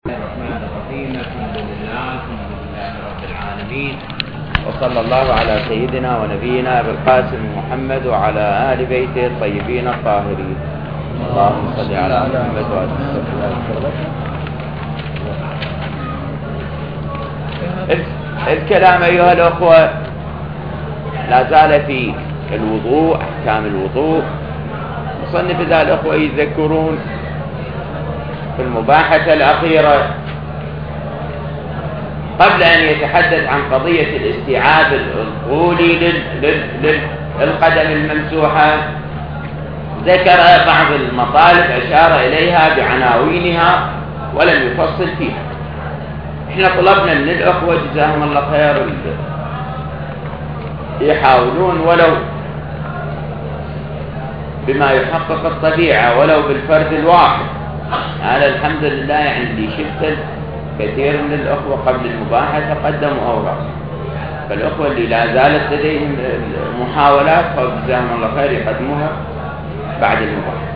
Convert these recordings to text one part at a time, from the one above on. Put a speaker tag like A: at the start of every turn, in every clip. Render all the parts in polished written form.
A: الرحمن الرحيم. الحمد لله رب العالمين، وصلى الله على سيدنا ونبينا أبي القاسم محمد وعلى آل بيته الطيبين الطاهرين. اللهم صل على محمد وآل محمد. الكلام أيها الأخوة لا زال في الوضوء، أحكام الوضوء. مصنف ذا الأخوة يذكرون في المباحثة الأخيرة قبل أن يتحدث عن قضية الاستيعاب الطولي للقدم الممسوحة، ذكر بعض المطالب أشار إليها بعناوينها ولم يفصل فيها. احنا طلبنا من الأخوة جزاهم الله خير يحاولون ولو بما يحقق الطبيعة ولو بالفرد الواحد. هذا الحمد لله عندي شفت كثير من الأخوة قبل المباحثة قدموا أوراق، فالأخوة اللي لا زالت لديهم محاولات فجزاهم الله خير يقدموها بعد المباحثة.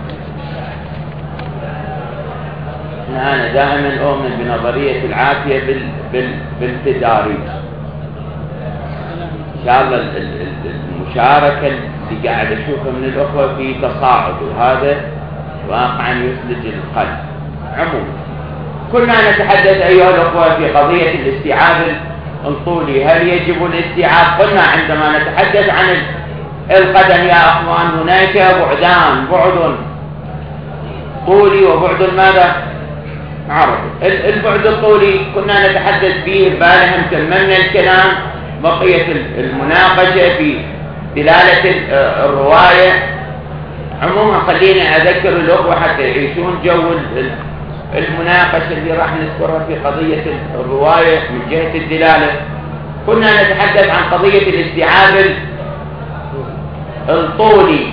A: أنا دائما أؤمن بنظرية العافية بالتدارج. إن شاء الله المشاركة اللي قاعد أشوفها من الأخوة في تصاعد، وهذا واقعا يثلج القلب. عموما كنا نتحدث أيها الأخوة في قضية الاستيعاب الطولي. هل يجب الاستيعاب؟ قلنا عندما نتحدث عن القدم يا أخوان هناك بعدان، بعد طولي وبعد ماذا؟ عرضي. البعد الطولي كنا نتحدث فيه بالهم، تممنا الكلام، بقية المناقشة في دلالة الرواية. عموما خليني أذكر الأخوة حتى يعيشون جو المناقشة اللي راح نذكرها في قضية الرواية من جهة الدلالة. كنا نتحدث عن قضية الاستيعاب الطولي.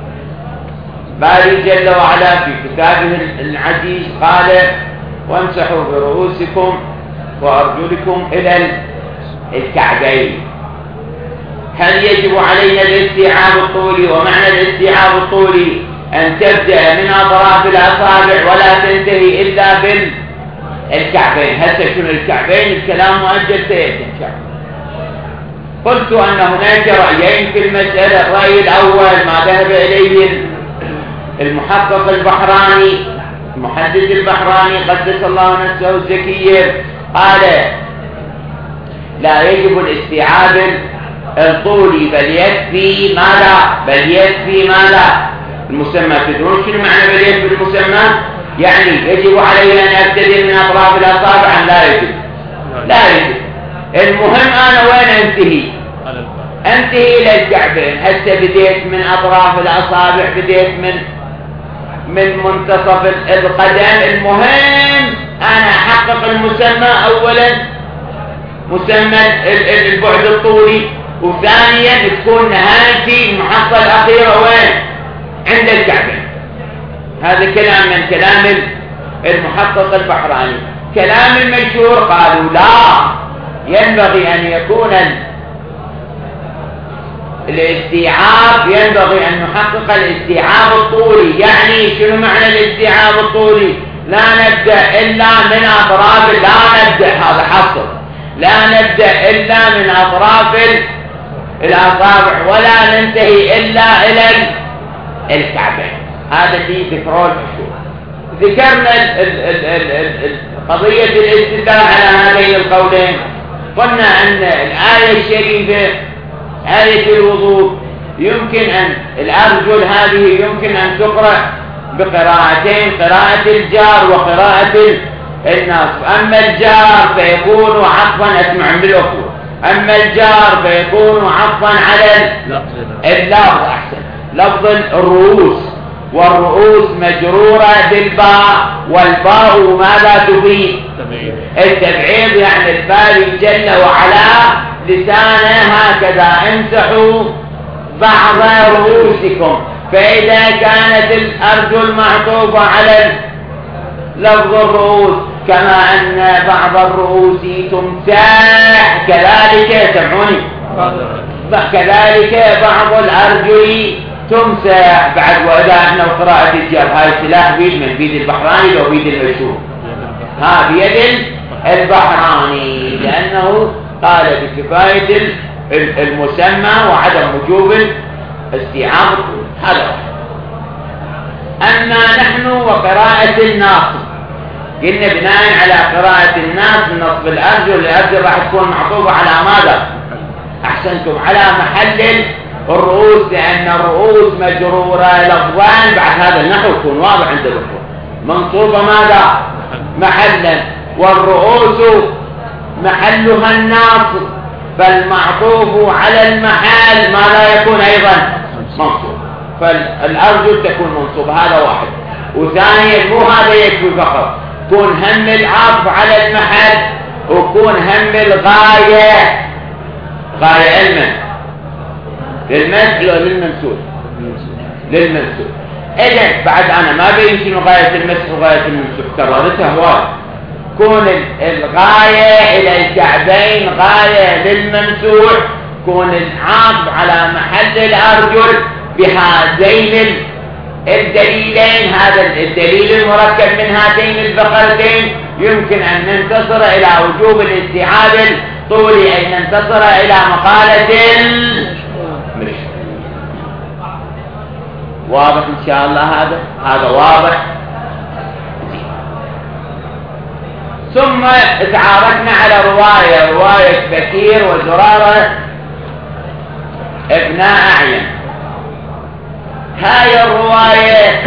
A: باري جل وعلا في كتابه العزيز قال: وامسحوا برؤوسكم وأرجلكم إلى الكعبين. هل يجب علينا الاستيعاب الطولي؟ ومعنى الاستيعاب الطولي أن تبدأ من أطراف الأصابع ولا تنتهي إلا بالكعبين. هسه شنو الكعبين؟ الكلام مؤجل سيأتي إن شاء الله. قلت أن هناك رأيين في المسألة. الرأي الأول ما ذهب إليه المحقق البحراني، المحدث البحراني قدس الله نفسه الزكية، قال لا يجب الاستيعاب الطولي، بل يكفي ماذا؟ المسمى. تدرون شنو معنى بل يكفي المسمى؟ يعني يجب علي أن أبتدئ من أطراف الأصابع أم لا يجب؟ لا يجب. المهم أنا وين أنتهي إلى الكعبين. هسه بديت من أطراف الأصابع، بديت من منتصف القدم. المهم أنا أحقق المسمى. أولا مسمى البعد الطولي، وثانيا تكون نهايتي المحطة الأخيرة وين؟ عند الكعبين. هذا كلام من كلام المحقق البحراني. كلام المشهور قالوا لا، ينبغي أن يكون الاستيعاب، ينبغي أن نحقق الاستيعاب الطولي. يعني شنو معنى الاستيعاب الطولي؟ لا نبدأ إلا من أطراف، لا نبدأ، هذا حصر، لا نبدأ إلا من أطراف الأصابع ولا ننتهي إلا إلى الكعبين. هذا في ذكر المشهور. ذكرنا قضية الاستدلال على هذين القولين. قلنا أن الآية الشريفة آية الوضوء يمكن أن الأرجل هذه يمكن أن تقرأ بقراءتين، قراءة الجار وقراءة النصب. أما الجار فيكون عطفا، أسمع من الأخوة، أما الجار فيكون عطفا على اللفظ، أحسن، لفظ الرؤوس، والرؤوس مجرورة بالباء، والباء ماذا تفيد؟ التبعيض. يعني الباري جل وعلا لسانه هكذا: امسحوا بعض رؤوسكم. فإذا كانت الأرجل معطوفة على لفظ الرؤوس، كما أن بعض الرؤوس تمسح، كذلك سمعوني، كذلك بعض الأرجل تمسح بعد. وإذا احنا قراءة الجر، هاي سلاح بيد من بيد البحراني لو بيد المشهور. بيد البحراني، لأنه قال بكفاية المسمى وعدم وجوب استيعاب هذا. أما نحن وقراءة الناصب، قلنا بناء على قراءة الناس من نصب الأرجل، الأرجل راح تكون معطوفة على ماذا؟ أحسنتم، على محل الرؤوس، لأن الرؤوس مجرورة لفظان بعد هذا النحو يكون واضح عند الأخوة، منصوبة ماذا؟ محلا، والرؤوس محلها الناصب، فالمعطوف على المحل ما لا يكون أيضا منصوب، فالأرجل تكون منصوب. هذا واحد. وثانيا مو هذا يكفي فقط، كون هم العطف على المحل وكون هم الغاية، غاية علما للمسح ولا للمنسوب؟ للمنسوب. إذن بعد أنا ما بين شنو غاية المسح وغاية المنسوب، كررتها هواي. كون الغاية إلى الكعبين غاية للممسوح، كون العطف على محل الأرجل بهذين الدليلين، هذا الدليل المركب من هاتين الفقرتين، يمكن أن ننتصر إلى وجوب الاستيعاب الطولي، أي ننتصر إلى مقالة المشهور. واضح إن شاء الله؟ هذا واضح. ثم تعارفنا على رواية بكير وزرارة ابناء أعين. هاي الرواية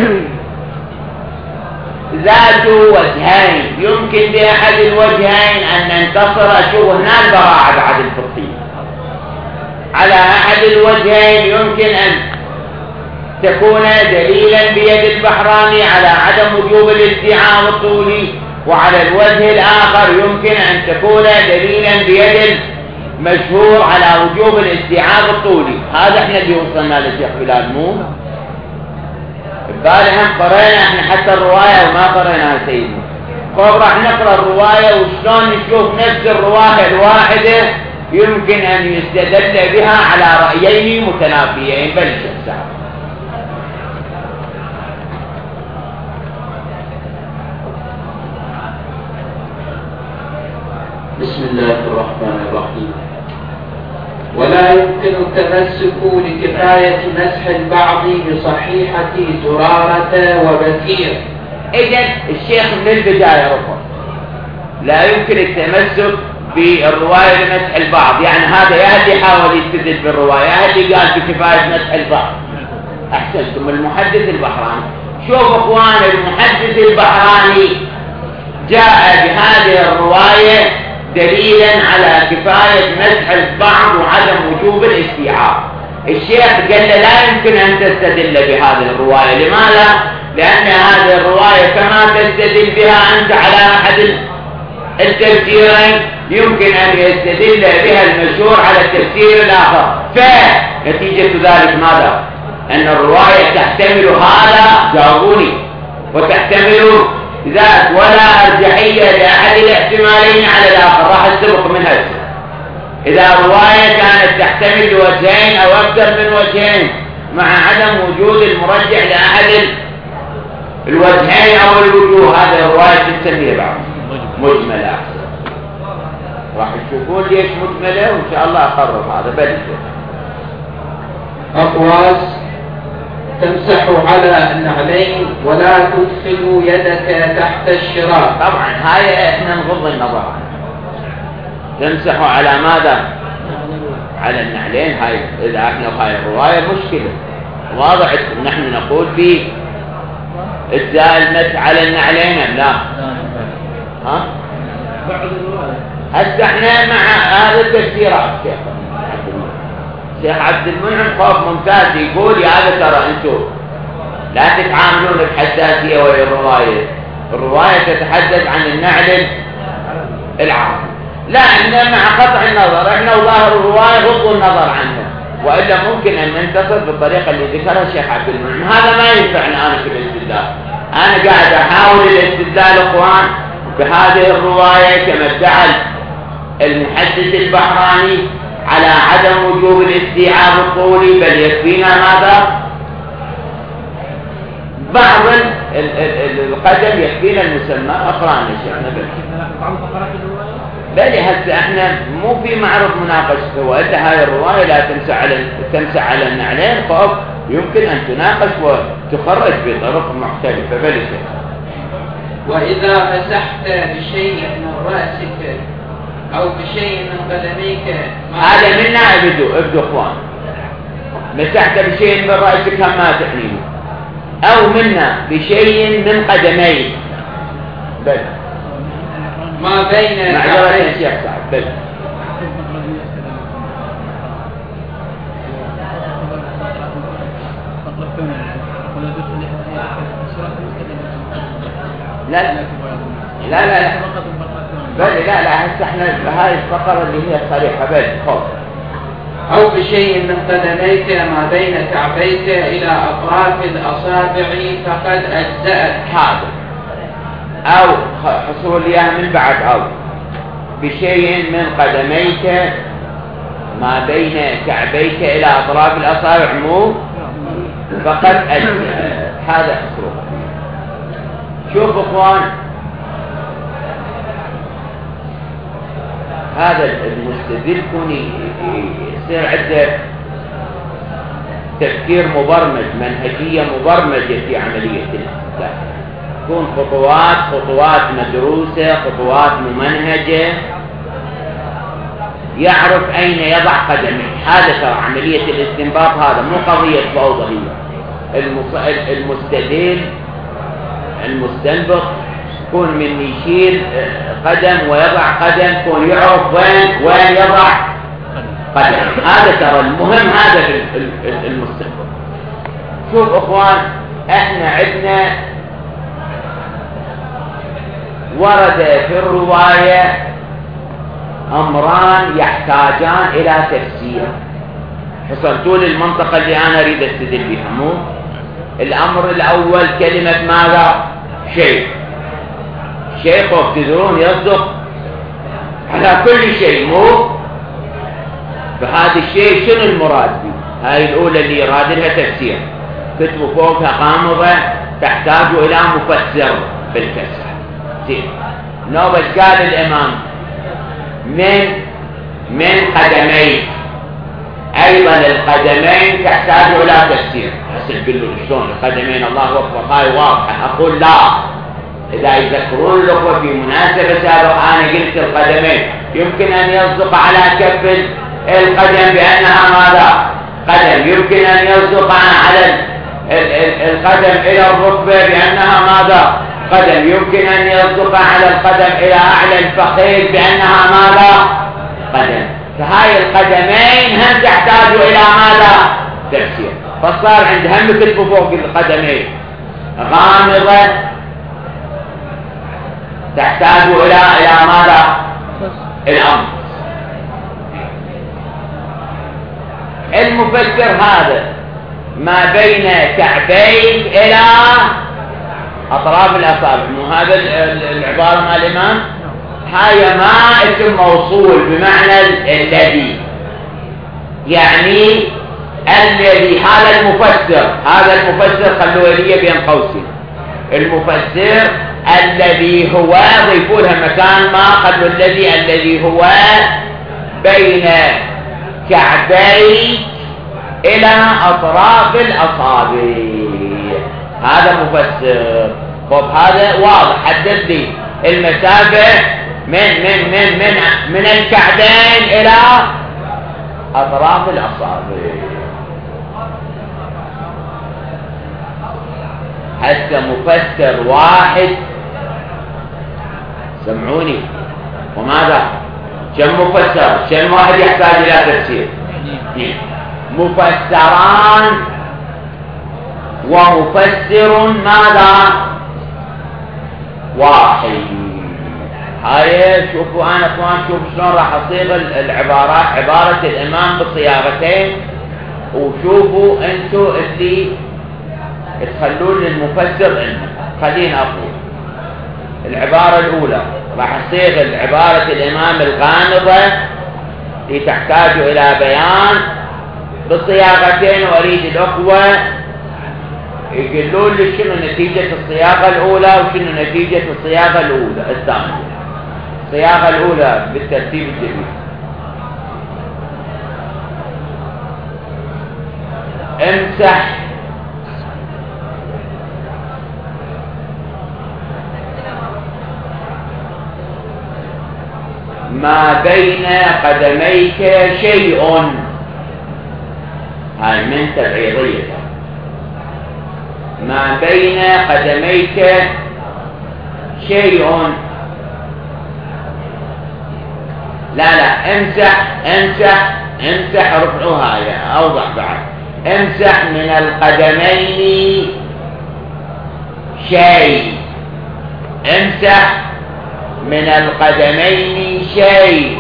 A: ذات وجهين، يمكن بأحد الوجهين أن ننتصر. شوف هنا البراعة بعد الفقهية. على أحد الوجهين يمكن أن تكون دليلا بيد البحراني على عدم وجوب الاستيعاب الطولي، وعلى الوجه الآخر يمكن أن تكون دليلا بيد المشهور على وجوب الاستيعاب الطولي. هذا احنا اللي وصلنا لشيخ بلال، مو بالهم قرينا احنا حتى الرواية وما قريناها سيدنا. راح نقرأ الرواية وشلون نشوف نفس الرواية الواحدة يمكن أن يستدل بها على رأيين متنافيين. بل شخصا
B: بسم الله الرحمن الرحيم. ولا يمكن التمسك لكفاية مسح البعض بصحيحة زرارة وبكير.
A: إذن الشيخ من البداية رفض لا يمكن التمسك بالرواية لمسح البعض، يعني هذا يا اللي حاول يستدل بالرواية يا اللي قال بكفاية مسح البعض. أحسنتم، المحدث البحراني. شوف أخوان، المحدث البحراني جاء بهذه الرواية دليلا على كفاية مسح البعض وعدم وجوب الاستيعاب. الشيخ قال لا يمكن أن تستدل بهذه الرواية. لماذا؟ لأن هذه الرواية كما تستدل بها أنت على أحد التفسيرين يمكن أن يستدل بها المشهور على التفسير الآخر، فنتيجة ذلك ماذا؟ أن الرواية تحتمل هذا، جاوبوني، وتحتمل ذات، ولا أرجحية لأحد الاحتمالين على الآخر. راح السبق منها. إذا رواية كانت تحتمل وجهين أو أكثر من وجهين مع عدم وجود المرجح لأحد الوجهين أو الوجوه، هذه الرواية تسميها بعض مجملة. راح تشوفون ليش مجملة وإن شاء الله أقرر هذا. بدل
B: أقواس: تمسح على النعلين ولا تدخل يدك تحت الشراك.
A: طبعا هاي احنا نغض النظر عنها. تمسح على ماذا؟ على النعلين. هاي اذا احنا هاي الرواية مشكلة واضح. نحن نقول في اجزاء المسح على النعلين ام لا؟ ها؟ هسه احنا مع هذا التفسيرات. شيخ عبد المنعم خوف ممتاز يقول يا هذا ترى انتم لا تتعاملون بحساسية ولا الرواية تتحدث عن النعل العام. لا، احنا مع قطع النظر، احنا وظاهر الرواية غض النظر عنها، وإلا ممكن أن ننتصر بالطريقة اللي ذكرها الشيخ عبد المنعم. هذا ما ينفعنا أنا في الاستدلال. أنا قاعد أحاول الاستدلال أخوان بهذه الرواية كما ادعى المحدث البحراني على عدم وجوب الاستيعاب الطولي، بل يكفينا ماذا؟ بعض القدم يكفينا المسمى أقرأنا شيخنا بل هسه احنا مو في معرض مناقشة. وانت هاي الرواية لا تمسح على النعلين فوق يمكن أن تناقش وتخرج بطرق مختلفة. بل
B: وإذا مسحت بشيء من رأسك أو بشيء من قدميك
A: هذا منا ابدو اخوان. مسحت بشيء من رأسك هم ما تعنيه، أو منا بشيء من قدميك بل
B: ما بين
A: معذرة يا شيخ سعد بل لا لا لا لا بل لا هسه احنا هاي الفقرة اللي هي صريحة بل خوف.
B: أو بشيء من قدميك ما بين كعبيك إلى أطراف الأصابع فقد أجزأت.
A: هذا أو حصول إياها من بعد. أو بشيء من قدميك ما بين كعبيك إلى أطراف الأصابع مو فقد أجزأت. هذا حصول. شوف اخوان، هذا المستدل كوني يصير عنده تفكير مبرمج، منهجية مبرمجة في عملية الاستدلال، تكون خطوات مدروسة، خطوات ممنهجة، يعرف أين يضع قدمه. هذا ترى عملية الاستنباط، هذا مو قضية فوضى. هي المستنبط كون من يشيل قدم ويضع قدم، كون يعرف وين يضع قدم. هذا ترى المهم، هذا المستنبط. شوف اخوان، احنا عندنا ورد في الرواية امران يحتاجان الى تفسير. حصلتوا لي المنطقة اللي انا اريد استدل بها مو؟ الامر الاول كلمة ماذا؟ شيء تدرون يصدق على كل شيء مو؟ فهذا الشيء شنو المراد به؟ هاي الاولى اللي يراد لها تفسير، كتبوا فوقها غامضة تحتاج الى مفسر بالكسر. زين، نوبة قال الامام من قدمين، ايضا القدمين تحتاج الى تفسير. هسه تقول له شلون القدمين؟ الله اكبر، هاي واضحه. اقول لا، اذا يذكرون الاخوه في مناسبه سابقه انا قلت القدمين يمكن ان يصدق على كف القدم بانها ماذا؟ قدم. يمكن ان يصدق على القدم الى الركبه بانها ماذا؟ قدم. يمكن ان يصدق على القدم الى اعلى الفخذ بانها ماذا؟ قدم. فهاي القدمين هم تحتاج الى ماذا؟ تفسير. فصار عندهم كتب فوق القدمين غامضة تحتاج الى ماذا؟ الامر. المفسر هذا ما بين كعبيك الى اطراف الاصابع، مو هذا العبارة مع الامام؟ هاي ما اسم موصول بمعنى الذي، يعني الذي. هذا المفسر خلوه لي بين قوسين. المفسر الذي هو ضيفوا لها مكان ما، خلوا الذي هو بين كعبيك الى اطراف الاصابع. هذا مفسر. طب هذا واضح، حدد لي المسافة من الكعبين الى اطراف الاصابع. حتى مفسر واحد، سمعوني، وماذا؟ كم مفسر؟ كم واحد يحتاج الى تفسير؟ مفسران ومفسر ماذا؟ واحد. هاي شوفوا انا اخوان، شوفوا شلون راح اصيغ العبارات، عبارة الامام بصياغتين، وشوفوا انتوا اللي تخلون للمفسر علما. خلينا اقول العبارة الاولى راح اصيغ عبارة الامام الغامضة اللي تحتاج الى بيان بصياغتين، واريد الاخوة يقولون لي شنو نتيجة الصياغة الأولى وشنو نتيجة الصياغة الثانية. الصياغة الأولى بالترتيب الجديد: امسح ما بين قدميك شيء. هاي من تبعيضية. ما بين قدميك شيء. لا امسح رفعوها يا اوضح بعد. امسح من القدمين شيء. امسح من القدمين شيء.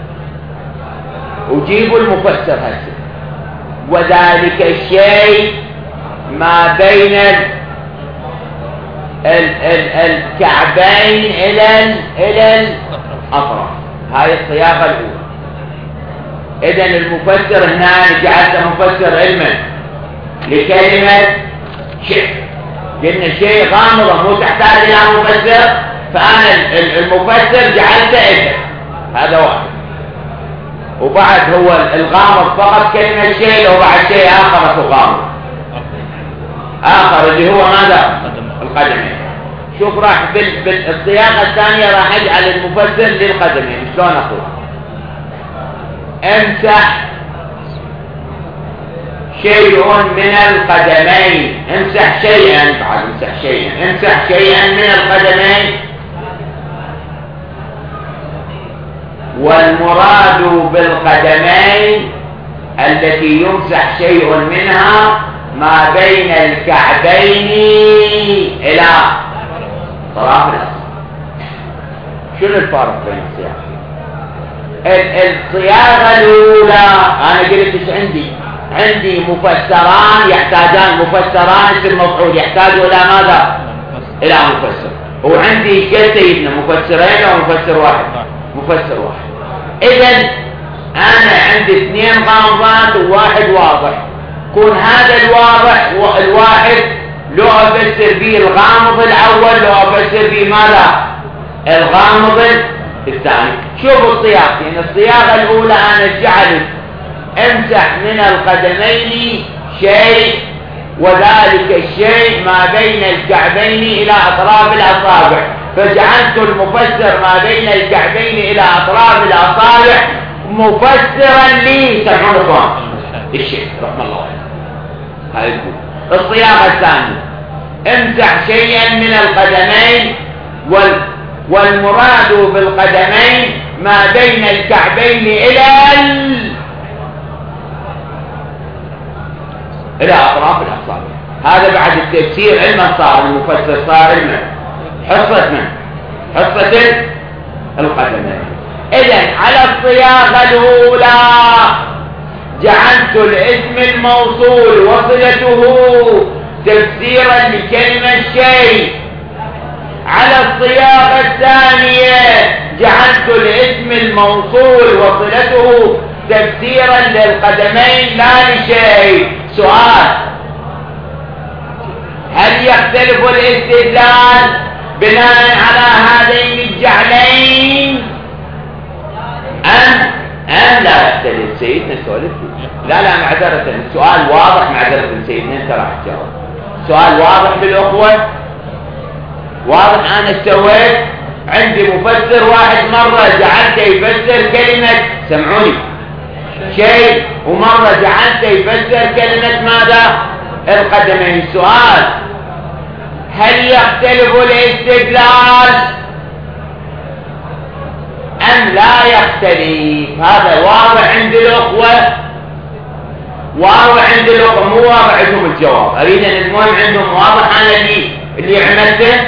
A: وجيبوا المفسر هسه. وذلك الشيء ما بين الكعبين إلى الأطراف. هاي الصياغة الأولى. إذن المفسر هنا جعلته مفسر علما لكلمة شيء. قلنا شيء غامضة مو تحتاج إلى مفسر، فأنا المفسر جعلته اسم. هذا واحد. وبعد هو الغامض فقط كلمة شيء، وبعد شيء آخر هو غامض آخر اللي هو ماذا؟ القدمين. شوف راح بالصياغة الثانية راح أجعل المفسر للقدمين. شلون أقول؟ امسح شيء من القدمين. امسح شيئا. بعد امسح شيئا. امسح شيئا من القدمين. والمراد بالقدمين التي يمسح شيء منها ما بين الكعبين إلى طرف الأصل. شنو الفرق بين الصياغة؟ الصياغة الأولى أنا قلت إيش عندي مفسران يحتاجان مفسران. اسم مفعول يحتاج إلى ماذا؟ إلى مفسر. وعندي كيف سيدنا مفسرين أو مفسر واحد؟ مفسر واحد. إذن أنا عندي اثنين غامضات وواحد واضح. كون هذا الواحد لو أفسر به الغامض الأول، لو أفسر به ماذا؟ الغامض الثاني. شوفوا الصياغة. يعني الصياغة الأولى أنا جعلت امسح من القدمين شيء، وذلك الشيء ما بين الكعبين إلى أطراف الأصابع. فجعلت المفسر ما بين الكعبين إلى أطراف الأصابع مفسرا لي. سمعون اخوان الشيء رحمه الله عليه. هاي الصياغة الثانية: امسح شيئا من القدمين. والمراد بالقدمين ما بين الكعبين إلى أطراف الأصابع. هذا بعد التفسير علما صار. المفسر صار علما. حصة من؟ حصة القدمين. إذن على الصياغة الأولى جعلت الاسم الموصول وصلته تفسيرا لكلمة شيء. على الصياغة الثانية جعلت الاسم الموصول وصلته تفسيرا للقدمين لا لشيء. سؤال: هل يختلف الاستدلال بناء على هذين الجعلين أم لا يختلف؟ سيدنا سولف. لا معذرة، السؤال واضح. معذرة سيدنا انت راح تجاوب. سؤال واضح بالأخوة. واضح. أنا سويت عندي مفسر واحد مرة جعلته يفسر كلمة سمعوني شيء، ومرة جعلته يفسر كلمة ماذا؟ القدمين. سؤال: هل يختلف الاستدلال أم لا يختلف؟ هذا واضح عند الأخوة. واضح عند الأخوة. مو واضح عندهم الجواب. أريد أن المهم عندهم واضح. أنا اللي عملته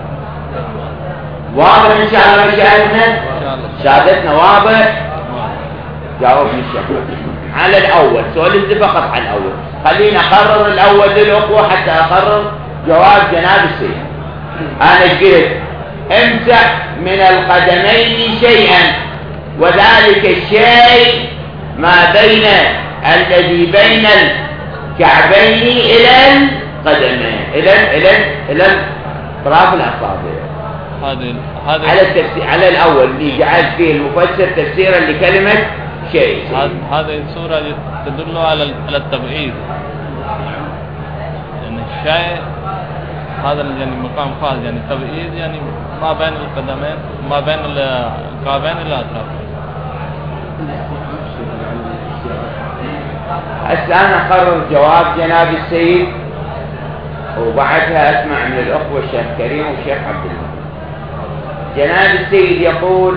A: واضح إن شاء الله. مشاهدنا شهادتنا واضح. جاوبني الشيخ على الأول. سؤال فقط على الأول. خلينا أقرر الأول للأخوة حتى أقرر جواب جناب السيد. أنا قلت امسح من القدمين شيئا، وذلك الشيء ما بين الذي بين الكعبين إلى قدمين إلى أطراف الأصابع.
C: هذا
A: على التفسير على الأول اللي جعل فيه المفسر تفسيرا لكلمة شيء.
C: هذه الصورة تدل على التبعيد، يعني الشيء هذا يعني مقام خاص، يعني تبعيد يعني ما بين القدمين ما بين الكعبين إلى الأطراف.
A: هسه أنا أقرر جواب جناب السيد، وبعدها أسمع من الأخوة الشيخ كريم والشيخ عبد الله. جناب السيد يقول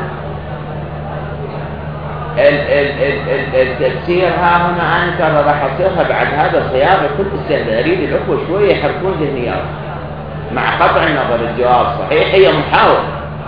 A: التفسير ها هنا أنا ترى راح أصيرها بعد هذا صياغة كل السنة. أريد الأخوة شوية يحركون ذهنيات مع قطع النظر. الجواب صحيح، هي محاولة.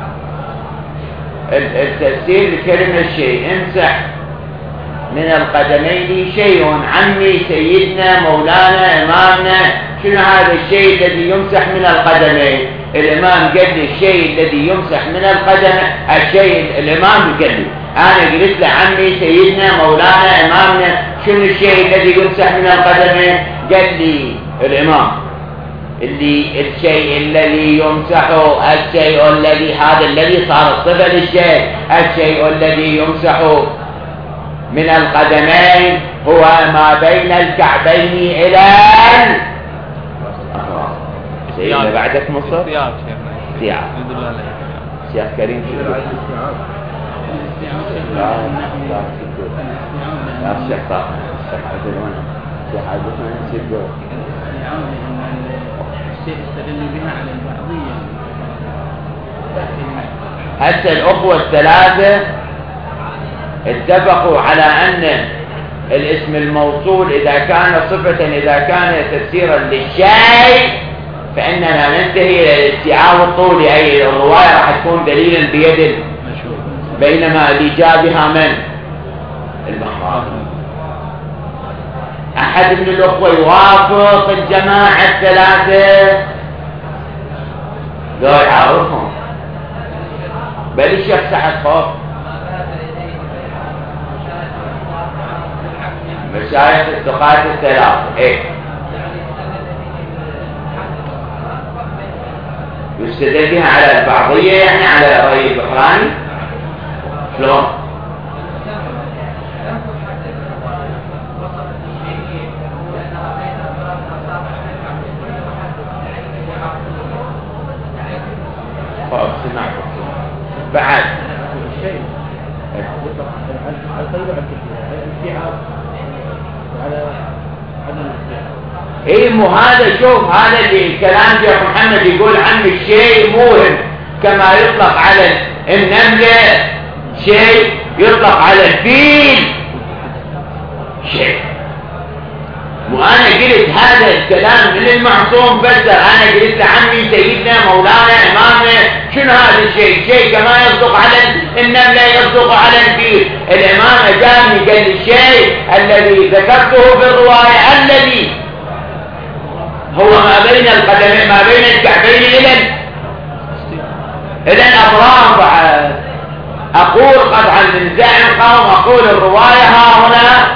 A: التفسير لكلمة شيء، امسح من القدمين شيء. عمي سيدنا مولانا إمامنا شنو هذا الشيء الذي يمسح من القدمين؟ الإمام قال لي الشيء الذي يمسح من القدم، الشيء الإمام قال لي، أنا قلت له عمي سيدنا مولانا إمامنا شنو الشيء الذي يمسح من القدمين؟ قال لي الإمام الشيء الذي يمسحه، الشيء الذي هذا الذي صار الصفة للشيء، الشيء الذي يمسح من القدمين هو ما بين الكعبين إلى سيدنا بعدك مصر
C: استيعاب
A: شيخ كريم شو لا الشيخ طاهر الشيخ عبد المنعم الشيخ عبد المنعم سيبقى
D: الشيء استدل بها على البعضية.
A: هسه الأخوة الثلاثة اتفقوا على أن الاسم الموصول إذا كان صفة، إذا كان تفسيرا للشيء، فإننا ننتهي إلى الاستيعاب الطولي، أي الرواية راح تكون دليلا بيد، بينما الإجابة من المخاطر. أحد من الأخوة يوافق الجماعة الثلاثة؟ لا يعرفهم، بل الشيخ سعد خوف مشايخ الثقات الثلاثة. ايه يستدل بها على البعضية، يعني على رأي البحراني. شلون؟ سمعت بعد
D: الشيء على طيب الاستيعاب وعلى عدم الاستيعاب.
A: ايه مو هذا، شوف هذا اللي كلام شيخ محمد يقول عن الشيء موهم، كما يطلق على النملة شيء، يطلق على الفيل شيء. وانا قلت هذا الكلام من المعصوم فسر، انا قلت لعمي سيدنا مولانا امامنا شنو هذا الشيء؟ شيء كما يصدق على النملة يصدق على الفيل. الامام جاني قال لي الشيء الذي ذكرته في الرواية الذي هو ما بين القدمين، ما بين الكعبين إلى الأطراف. أقول قطعا من زعم القوم، أقول الرواية ها هنا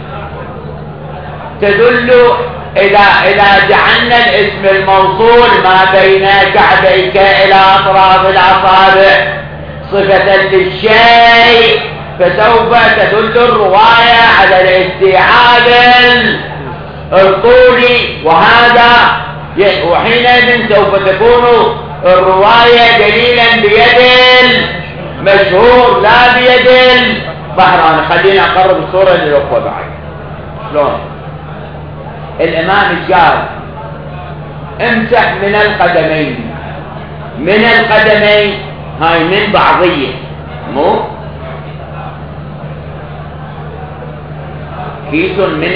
A: تدل إذا جعلنا الاسم الموصول ما بين كعبيك إلى أطراف الأصابع صفة للشيء، فسوف تدل الرواية على الاستيعاب الطولي، وحينئذ سوف تكون الرواية دليلا بيد المشهور لا بيد البحراني. خلينا أقرب الصورة للأخوة بعد. شلون؟ الإمام قال امسح من القدمين، من القدمين هاي من بعضية، مو كيس من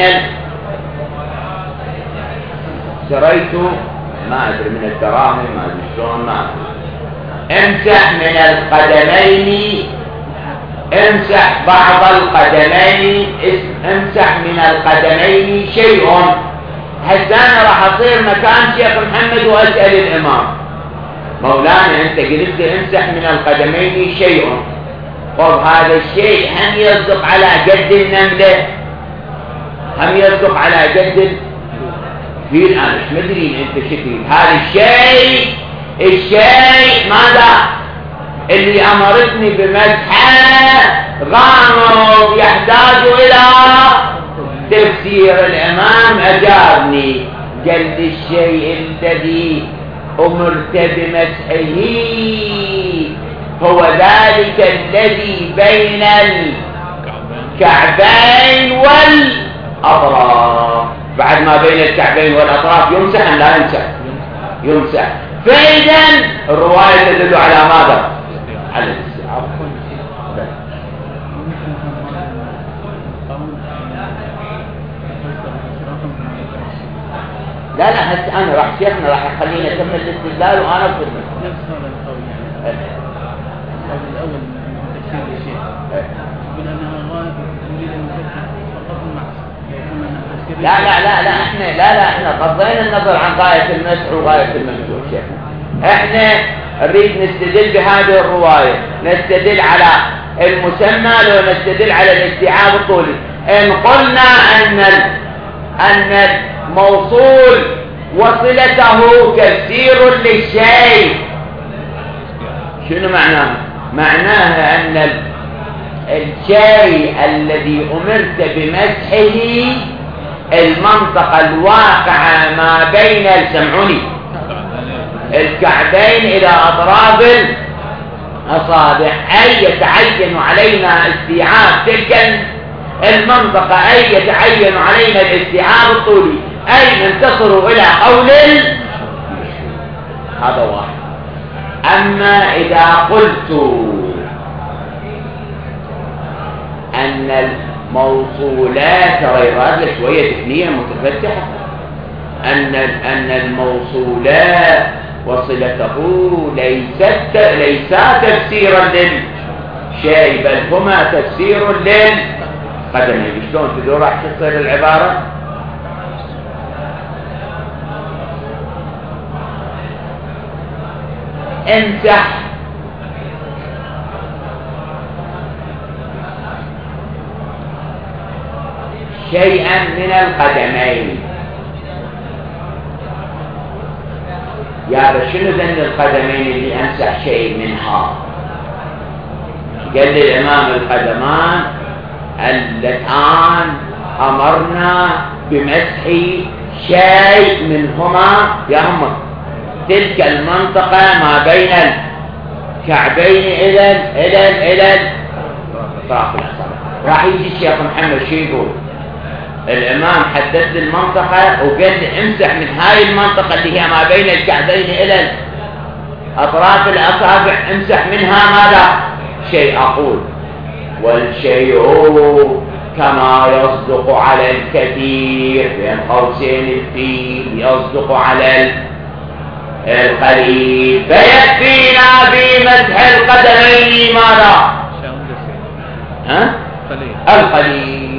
A: شريت ما أدري من الدراهم، ما أدري شلون، ما أدري. امسح من القدمين، امسح بعض القدمين، امسح من القدمين شيء. هسه أنا راح أصير مكان شيخ محمد وأسأل الإمام مولانا أنت قلت لي امسح من القدمين شيء، طب هذا الشيء هم يصدق على قد النملة؟ هم يصدق على قد في الآن مش مدري أنت شكل هذا الشيء ماذا اللي أمرتني بمسحه غامض يحتاج إلى تفسير. الإمام أجابني قال لي الشيء الذي أمرت بمسحه هو ذلك الذي بين الكعبين والأطراف. بعد ما بين الكعبين والأطراف يمسح أم لا يمسح. فإذا الرواية تدل على ماذا؟ على الاستيعاب. لا هسه أنا شيخنا راح يخليني أكمل الاستدلال وأنا في
D: نفس هذا القول يعني الأول من تفسير الشيء يقول أنها غاية تريد أن تفسر فقط المعصية.
A: لا احنا قضينا النظر عن غاية المسح وغاية الممسوح شيخنا. احنا نريد نستدل بهذه الرواية، نستدل على المسمى ونستدل على الاستيعاب الطولي. ان قلنا ان الموصول وصلته تفسير للشيء، شنو معناه؟ معناه ان الشيء الذي امرت بمسحه المنطقة الواقعة ما بين سمعوني الكعبين إلى أطراف الأصابع، أي يتعين علينا استيعاب تلك المنطقة، أي يتعين علينا الاستيعاب الطولي، أي ننتصر إلى قول هذا واحد. أما إذا قلت أن الموصولات غير هذا شوية تقنية متفتحة، أن الموصولات وصلته ليس تفسيرا للشيء بل هما تفسير للقدمين. شلون تدور راح تصير العبارة؟ امسح شيئا من القدمين. يا شنو ذن القدمين اللي امسح شيء منها؟ قال لي الامام القدمان اللتان امرنا بمسح شيء منهما يا هم تلك المنطقة ما بين الكعبين الى اطراف الاصابع. راح يجي الشيخ محمد شو يقول؟ الامام حدد المنطقة وقال لي امسح من هاي المنطقة اللي هي ما بين الكعبين الى اطراف الاصابع، امسح منها ماذا؟ شيء. اقول والشيء كما يصدق على الكثير بين قوسين الفيل يصدق على القليل، فيكفينا بمسح القدمين ماذا؟ القليل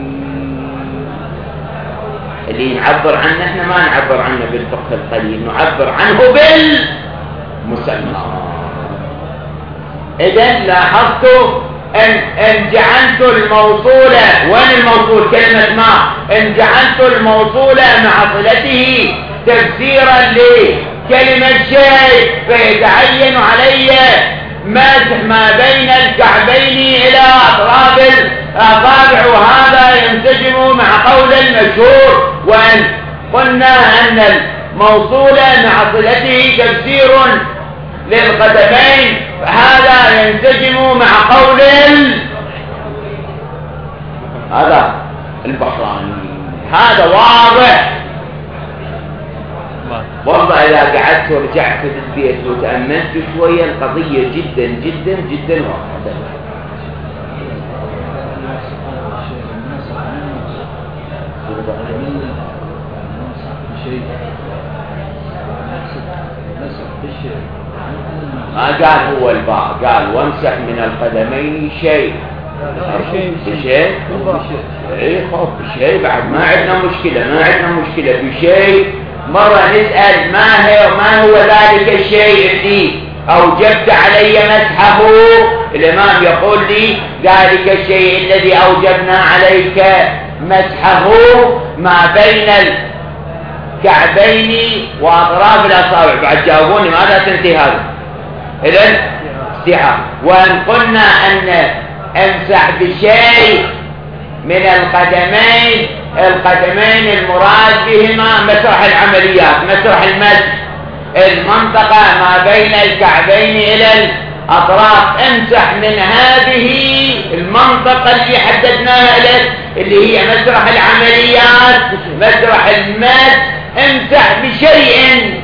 A: اللي نعبر عنه احنا ما نعبر عنه بالفقه القليل، نعبر عنه بالمسمى. إذا لاحظتوا ان جعلت الموصولة، وين الموصول؟ كلمة ما. ان جعلت الموصولة مع صلته تفسيرا لكلمة شيء، فيتعين علي مسح ما بين الكعبين الى اطراف الاصابع، وهذا ينسجم مع قول المشهور. وان قلنا ان الموصولة مع صلته تفسير للقدمين، فهذا ينسجم مع قول هذا البحراني. هذا واضح. والله إذا قعدت ورجعت في البيت وتأملت شوية القضية جدا جدا جدا واضحة. ما قال هو الباء، قال وامسح من القدمين شيء. بشيء؟ اي خوف بشيء، بعد ما عندنا مشكلة بشيء. مرة نسأل ما هو ذلك الشيء الذي أوجبت علي مسحه؟ الإمام يقول لي ذلك الشيء الذي أوجبنا عليك مسحه ما بين كعبين وأطراف الأصابع. بعد جاوبوني ماذا تنتهي هذا؟ إذن استيعاب. وإن قلنا أن امسح بشيء من القدمين المراد بهما مسرح العمليات، مسرح المسح، المنطقة ما بين الكعبين إلى الأطراف. امسح من هذه المنطقة اللي حددناها لك اللي هي مسرح العمليات، مسرح المسح. امسح بشيء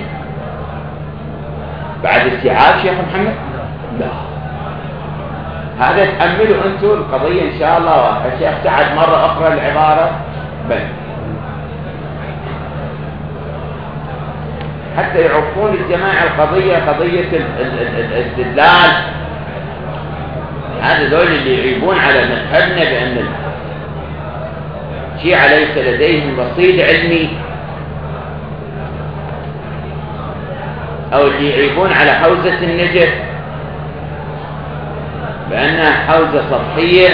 A: بعد استيعاب شيخ محمد؟ لا، هذا تأملوا أنتم القضية إن شاء الله. الشيخ سعد مرة أخرى العبارة بل حتى يعرفون الجماعة القضية قضية الاستدلال. هذا دول اللي يعيبون على مذهبنا بأن الشيعة ليس لديهم رصيد علمي، أو اللي يعيبون على حوزة النجف بأنها حوزة سطحية،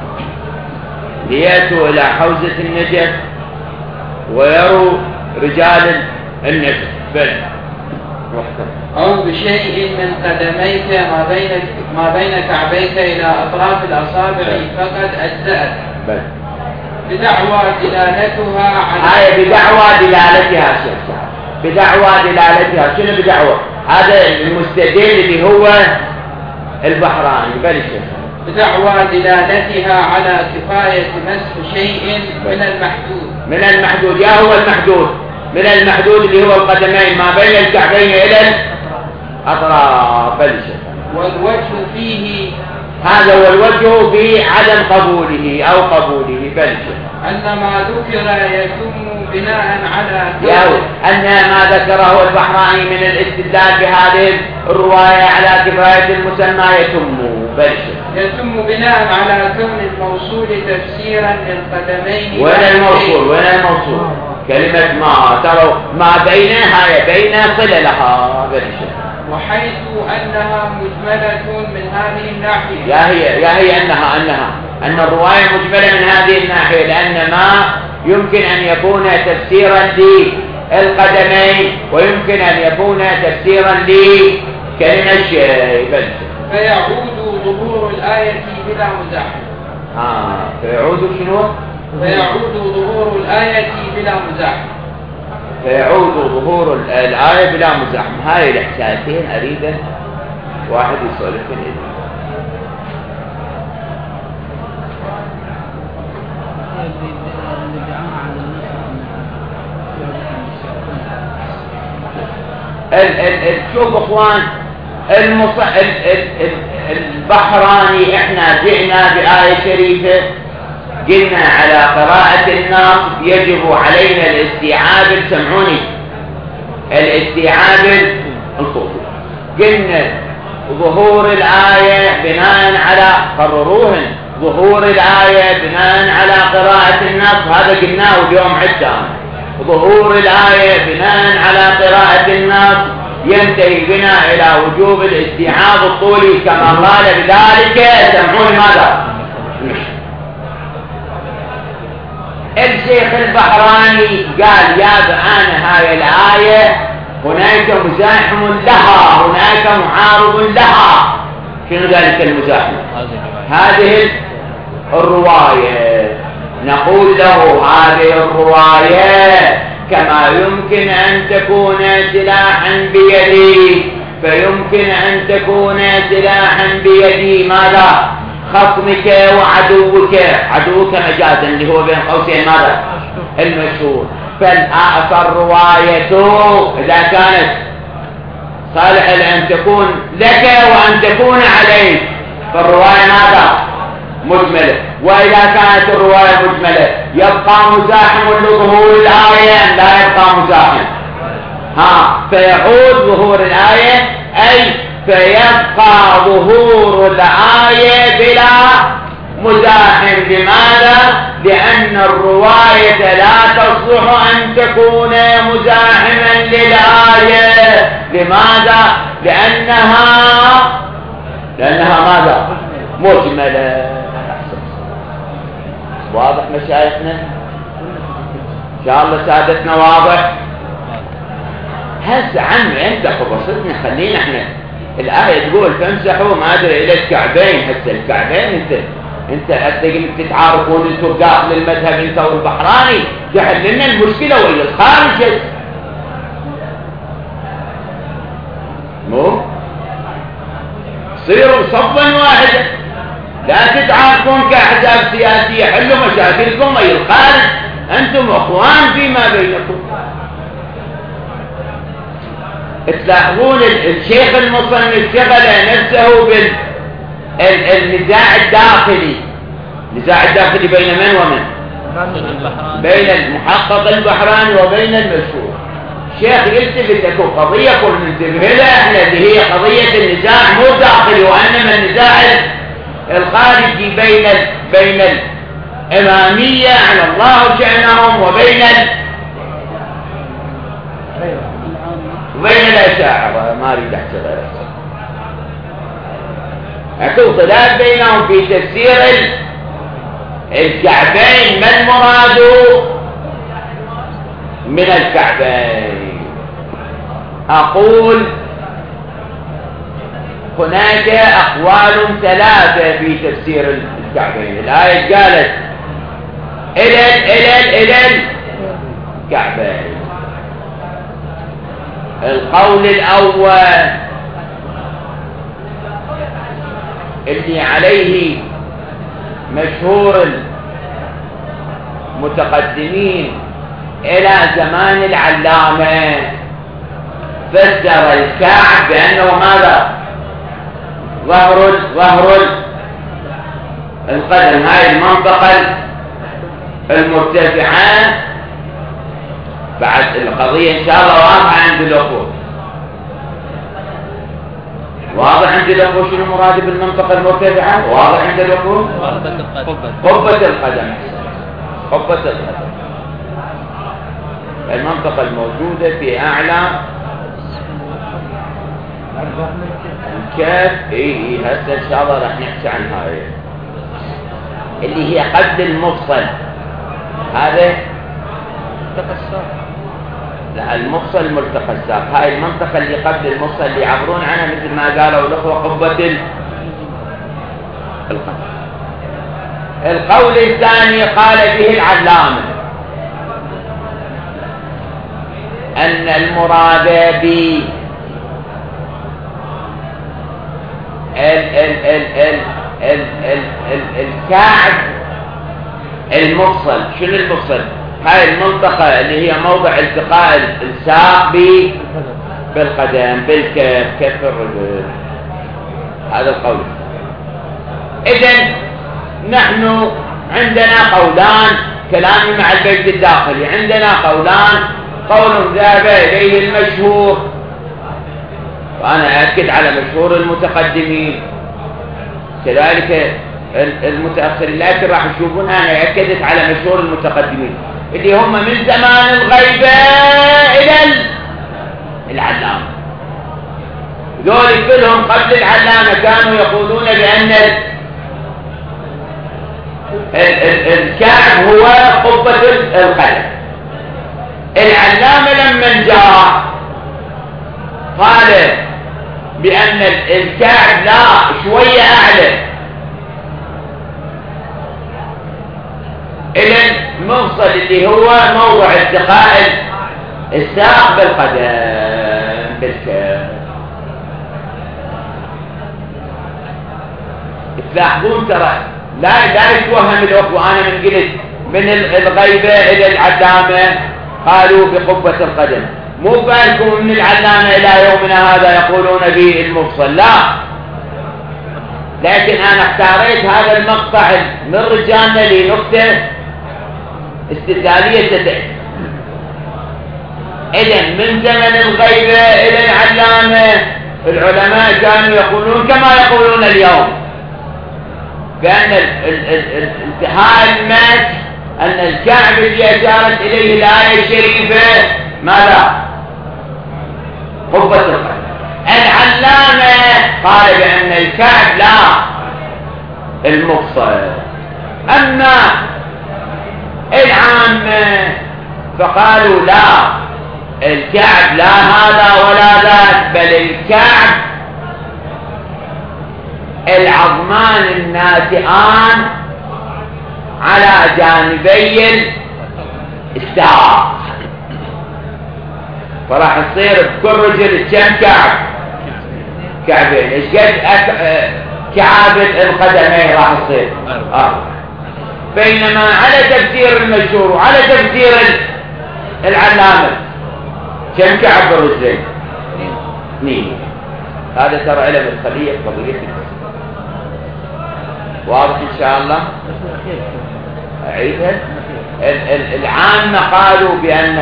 A: ليأتوا إلى حوزة النجف ويروا رجال النجف. بل
B: أو بشيء من قدميك ما بين كعبيك إلى أطراف الأصابع فقد أجزأت.
A: بل
B: بدعوى دلالتها
A: هاي بدعوى دلالتها شيخ، بدعوى دلالتها. شنو بدعوى؟ هذا المستدل اللي هو البحراني. بل شيخ
B: بدعوى دلالتها على كفاية مسح شيء من المحدود.
A: من المحدود. يا هو المحدود من المحدود اللي هو القدمين ما بين الكعبين إلى الأطراف. بل شيخ
B: والوجه فيه
A: هذا هو الوجه بعدم قبوله أو قبوله. بل شيخ
B: أن ما ذكر يتم بناء على
A: أن ما ذكره البحراني من الاستدلال بهذه الرواية على كفاية المسمى يتم. بل شيخ
B: يتم بناء على كون الموصول تفسيرا للقدمين.
A: وين الموصول؟ وين الموصول؟ كلمة ما ترى ما بينها بين صلة لها. بل شيخ
B: وحيث أنها مجملة من هذه الناحية.
A: يا هي أن الرواية مجملة من هذه الناحية، لأن ما يمكن أن يكون تفسيرا للقدمين ويمكن أن يكون تفسيرا لكلمة الشيء. بل
B: فيعود ظهور الآية بلا مزاح.
A: فيعود شنو؟
B: فيعود ظهور الآية بلا مزاح.
A: فيعود ظهور الآية بلا مزاحم. هاي الإحساسين أريد واحد يسولفن إذن. شوف اخوان البحراني احنا جئنا بآية شريفة قلنا على قراءة النص يجب علينا الاستيعاب. سمعوني، الاستيعاب الخطوة. قلنا ظهور الآية بناء على قرروهن، ظهور الآية بناء على قراءة النص، هذا قلناه اليوم عدة. ظهور الآية بناء على قراءة النص ينتهي بنا إلى وجوب الاستيعاب الطولي كما قال بذلك. سمعون ماذا؟ الشيخ البحراني قال يا بآن هاي الآية هناك مزاحم لها، هناك معارض لها. شنو ذلك المزاحم؟ هذه الرواية. نقول له هذه الرواية كما يمكن أن تكون سلاحا بيدي فيمكن أن تكون سلاحا بيدي ماذا؟ خصمك وعدوك. عدوك مجازا اللي هو بين قوسين ماذا؟ المشهور. فالرواية إذا كانت صالحة لأن تكون لك وأن تكون عليك فالرواية ماذا؟ مجملة. وإذا كانت الرواية مجملة يبقى مزاحم لظهور الآية لا يبقى مزاحم. فيعود ظهور الآية أي فيبقى ظهور الآية بلا مزاحم. لماذا؟ لأن الرواية لا تصلح أن تكون مزاحما للآية. لماذا؟ لأنها ماذا؟ مجملة. واضح مشايخنا؟ إن شاء الله سادتنا واضح. هسه عمي انت خبصتنا، خلينا احنا الآية تقول فامسحوا ما ادري الى الكعبين. هسه الكعبين انت تتعارفون انتوا بداخل المذهب انت والبحراني، تحل لنا المشكلة ويا الخارج. مو صيروا صفا واحدا، لا تتعارفون كأحزاب سياسية، حلوا مشاكلكم ويا الخارج، انتم اخوان فيما بينكم. تلاحظون الشيخ المصنف شغل نفسه بالنزاع الداخلي. النزاع الداخلي بين من ومن؟ بين المحقق البحراني وبين المشهور. الشيخ يلتفت لكم قضية كل ننتبه لها احنا، اللي هي قضية النزاع مو داخلي، وانما النزاع الخارجي بين الإمامية على الله شأنهم وبين الأشاعرة. ما أريد أحكي غير أكو خلاف بينهم في تفسير الكعبين. ما المراد من الكعبين؟ أقول هناك أقوال ثلاثة في تفسير الكعبين. الآية قالت إلى الكعبين. القول الأول اللي عليه مشهور المتقدمين إلى زمان العلامة، فسر الكعب بأنه ماذا؟ ظهر القدم، هاي المنطقة المرتفعة. بعد القضية إن شاء الله واضحة عند الأخوة، واضح عند الأخوة شنو المراد بالمنطقة المرتفعة؟ واضح عند الأخوة؟ قبة القدم. قبة القدم المنطقة الموجودة في أعلى الكاف. إيه هسه إن شاء الله راح نحكي عن هاي اللي هي قد المفصل. هذا لا، المفصل الملتقى الساق، هاي المنطقة اللي قبل المفصل اللي يعبرون عنها مثل ما قالوا الأخوة قبة القدم. القول الثاني قال به العلامة أن المراد ب الكعب المفصل. شنو المفصل؟ هاي المنطقة اللي هي موضع التقاء الساق بالقدم بالكف، كف الرجل. هذا القول. إذن نحن عندنا قولان، كلامي مع البيت الداخلي، عندنا قولان. قول ذهب إليه المشهور، وأنا أأكد على مشهور المتقدمين، كذلك المتأخرين، لكن راح تشوفون أنا أكدت على مشهور المتقدمين اللي هم من زمان الغيبة إلى العلامة. ذول كلهم قبل العلامة كانوا يقولون بأن الكعب هو قبة القدم. العلامة لما جاء قال بأن الكعب لا شوية أعلى إلى المفصل اللي هو موضع التقاء الساق بالقدم بالكعب. تلاحظون ترى لا يتوهم الأخوة. أنا من قلت من الغيبة إلى العلامة قالوا بقبة القدم، مو بالكم من العلامة إلى يومنا هذا يقولون به المفصل، لا. لكن أنا اختاريت هذا المقطع من رجالنا لنقطة استدلالية تتعب. إذن من زمن الغيبة إلى العلامة العلماء كانوا يقولون كما يقولون اليوم بأن انتهاء المسح أن الكعب اللي أشارت إليه الآية الشريفة ماذا؟ قبة القدم. العلامة قال بأن الكعب لا المفصل. أما العامة فقالوا لا، الكعب لا هذا ولا ذاك، بل الكعب العظمان الناتئان على جانبي الساق، فراح تصير بكل رجل كم كعب؟ كعبين. ايش قد كعابة القدمين راح تصير؟ بينما على تفسير المشهور وعلى تفسير العلامة كم كعب الرجلين؟ 2. هذا ترى علم الخلية قضية واضح ان شاء الله. اعيدها. العامة قالوا بأن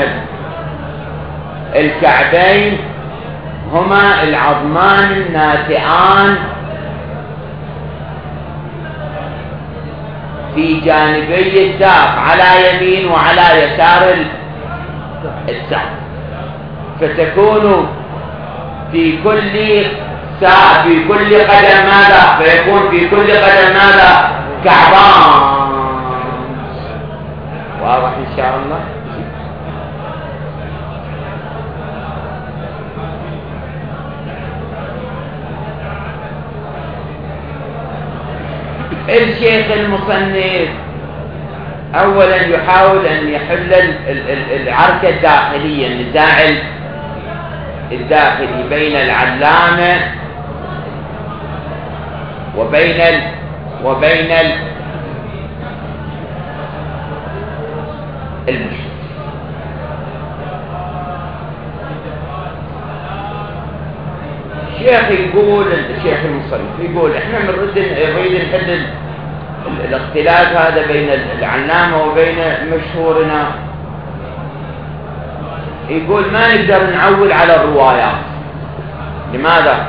A: الكعبين هما العظمان الناتئان في جانبي الساق على يمين وعلى يسار الساق، فتكون في كل ساق في كل قدم ماذا؟ فيكون في كل قدم ماذا؟ كعبان. واضح ان شاء الله. الشيخ المصنف اولا يحاول ان يحل العركة الداخلية، النزاع الداخلي بين العلامة وبين المشرك. الشيخ يقول، الشيخ المصنف يقول احنا نريد نحل الاختلاف هذا بين العلامة وبين مشهورنا. يقول ما نقدر نعول على الروايات. لماذا؟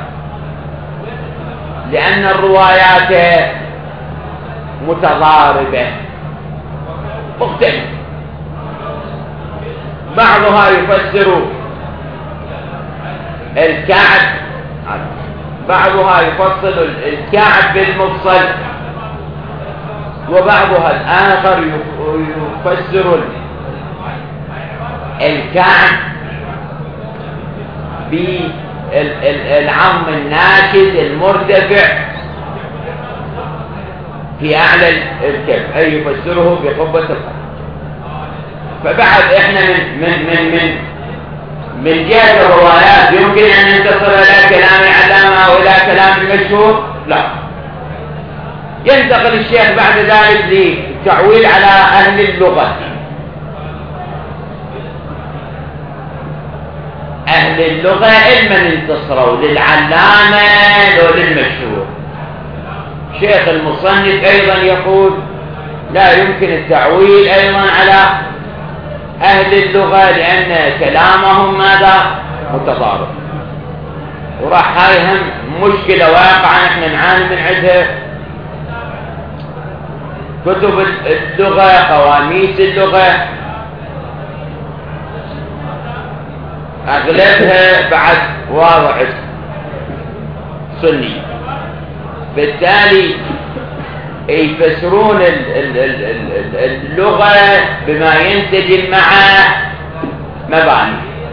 A: لأن الروايات متضاربة مختلفة، بعضها يفسر الكعب، بعضها يفصل الكعب بالمفصل، وبعضها الآخر يفسر الكعب بالعظم الناكز المرتفع في أعلى الكف، أي يفسره بقبة القدم. فبعد إحنا من جهة الروايات يمكن أن ننتصر إلى كلام العلامة أو إلى كلام المشهور؟ لا. ينتقل الشيخ بعد ذلك للتعويل على أهل اللغة. أهل اللغة إما انتصروا للعلامة أو للمشهور. شيخ المصنف أيضا يقول لا يمكن التعويل أيضا على أهل اللغة لأن كلامهم ماذا؟ متضارب. وراح هاي هم مشكلة واقعا احنا نعاني من عندها. كتب اللغة، قواميس اللغة، أغلبها بعد واضع سني، بالتالي يفسرون اللغة بما ينسجم مع مباني.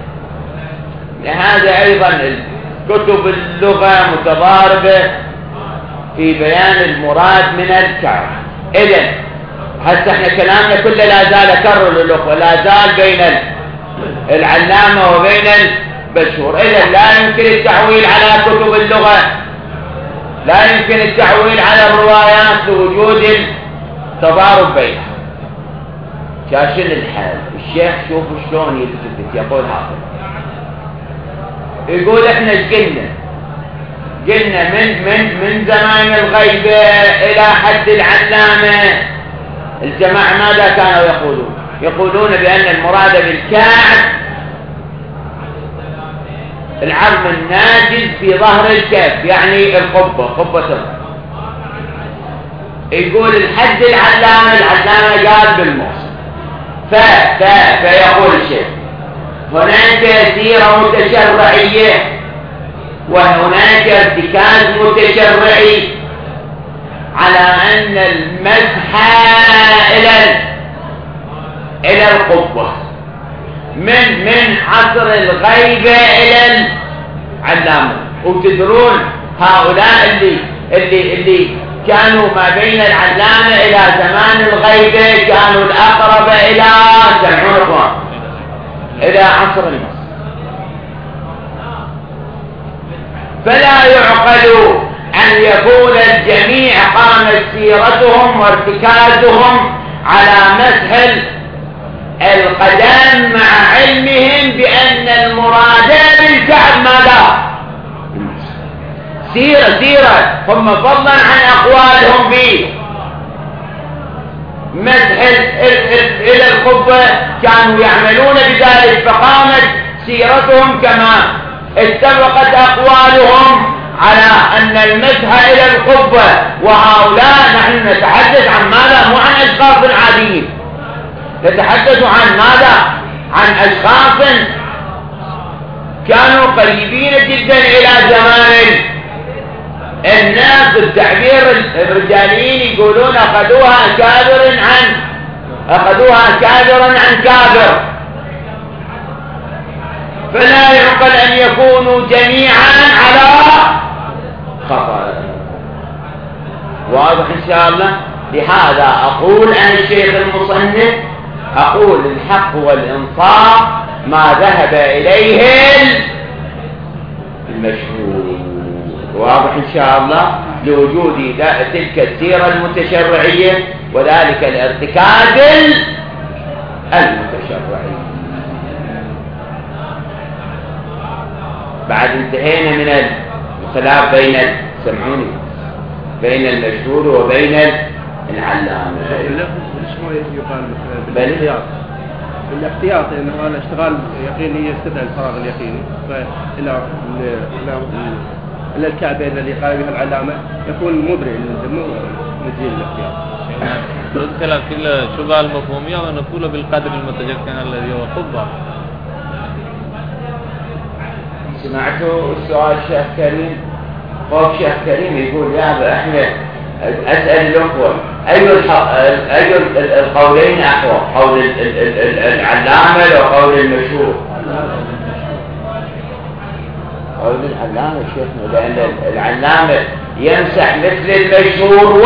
A: لهذا أيضا كتب اللغة متضاربة في بيان المراد من الكعب. إذن هسه احنا كلامنا كله لا زال أكرر للأخوة، لا زال بين العلامة وبين المشهور. إذن لا يمكن التعويل على كتب اللغة، لا يمكن التعويل على الروايات لوجود تضارب بينها. شاشن الحال. الشيخ شوفوا شلون يلتفت، يقول هذا، يقول احنا ايش قلنا من زمان الغيبة إلى حد العلامة. الجماعة ماذا كانوا يقولون بأن المراد بالكعب العظم الناجز في ظهر الكف، يعني القبة، قبة الرأس. يقول الحد العلامة قال بالموصل. فيقول الشيخ هناك سيرة متشرعية وهناك ارتكاز متشرعي على أن المسح إلى القبة من عصر الغيبة إلى العلامة. وتدرون هؤلاء اللي كانوا ما بين العلامة إلى زمان الغيبة كانوا الأقرب إلى سمعون إلى عصر النصر. فلا يعقل أن يكون الجميع قامت سيرتهم وارتكازهم على مسح القدم مع علمهم بأن المراد بالكعب ماذا؟ سيرة هم فضلا عن أقوالهم بمسح إلى القبة كانوا يعملون بذلك، فقامت سيرتهم كما اتفقت أقوالهم على أن المسح إلى القبة. وهؤلاء نحن نتحدث عن ماذا؟ مو عن أشخاص عاديين، نتحدث عن ماذا؟ عن أشخاص كانوا قريبين جدا إلى زمان الناس. التعبير الرجاليين يقولون أخذوها كابرا عن كابر. فلا يعقل أن يكونوا جميعا على خطأ. واضح إن شاء الله. لهذا أقول أن الشيخ المصنف أقول الحق والإنصاف ما ذهب إليه المشهور. واضح إن شاء الله. لوجود تلك السيرة المتشرعية وذلك الارتكاز المتشرعي. بعد انتهينا من الخلاف سمعوني بين المشهور وبين العلامة.
E: ليش يقال بالاحتياط؟ بالاحتياط لأنه هذا اشتغال يقيني يستدعي الفراغ اليقيني، فإلى الكعبة الذي قال بها العلامة يكون مبرئ للذم ونجيل الاحتياط.
C: ندخل في الشبهة المفهومية ونقول بالقدر المتجكن الذي هو قبة.
A: سمعتوا السؤال شيخ كريم؟ فوق شيخ كريم يقول يا أبا أحمد أسأل الأخوة أي القولين أقوى، قول العلامة وقول المشهور؟ قول العلامة شيخنا، لأن العلامة يمسح مثل المشهور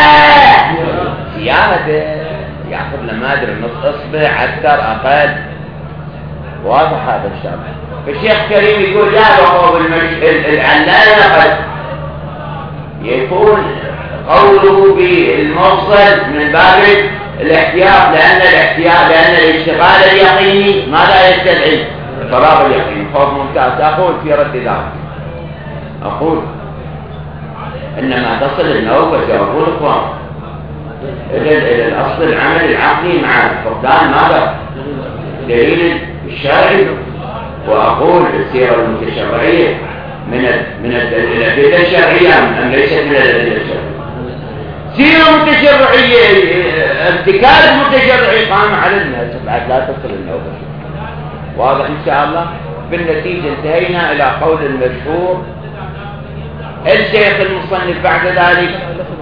A: وزيادة يأخذ لما أدري نص إصبع أكثر أقل. واضح هذا إن شاء الله. فالشيخ كريم يقول لا قول العلامة قد يكون قوله بالمفصل من باب الاحتياط، لأن الاشتغال اليقيني ماذا يستدعي؟ فراغ اليقين. خوف ممتاز. أقول في رد ذلك، أقول إنما تصل النوبة أقول إخوان إلى الأصل العمل العقلي مع فقدان ماذا؟ دليل الشرعي. وأقول السيرة المتشرعية من الأدلة الشرعية أم ليست من الأدلة الشرعية؟ سيرة متشرعية ارتكاز متشرعي قام على الناس بعد لا تصل النوبة. واضح إن شاء الله. بالنتيجة انتهينا إلى قول المشهور. الشيخ المصنف بعد ذلك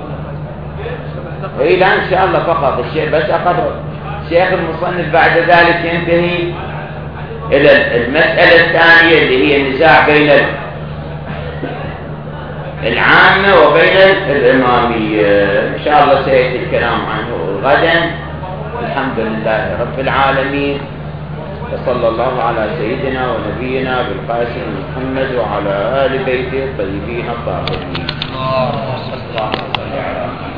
A: لا إن شاء الله فقط الشيخ بس أقرر. الشيخ المصنف بعد ذلك ينتهي إلى المسألة الثانية اللي هي النزاع بين العامة وبين الإمامية. إن شاء الله سيأتي الكلام عنه غدا. الحمد لله رب العالمين، وصلى الله على سيدنا ونبينا بالقاسم محمد وعلى آل بيته الطيبين الطاهرين. اللهم صل على